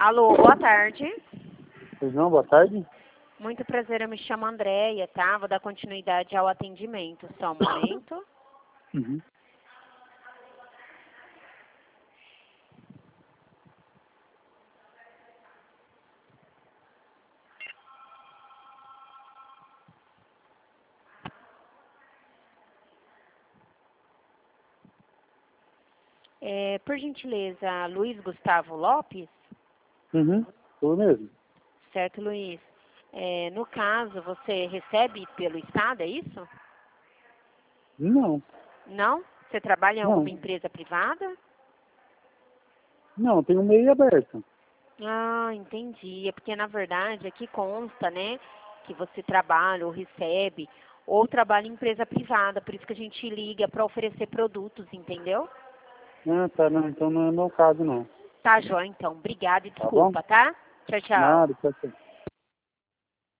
Alô, boa tarde. Pois não, boa tarde. Muito prazer, eu me chamo Andréia, tá? Vou dar continuidade ao atendimento. Só um momento. Uhum. Por gentileza, Luiz Gustavo Lopes? Uhum. Sou mesmo. Certo, Luiz. No caso, você recebe pelo Estado, é isso? Não, Não? Você trabalha em alguma não. empresa privada? Não, tem um e-mail aberto. Ah, entendi. É porque, na verdade, aqui consta, né, que você trabalha ou recebe, ou trabalha em empresa privada, por isso que a gente liga para oferecer produtos, entendeu? Ah, tá, não, então não é meu caso, não. Tá, Jó, então. Obrigada e Tá bom? desculpa, tá? Tchau, tchau. Nada, tchau, tchau.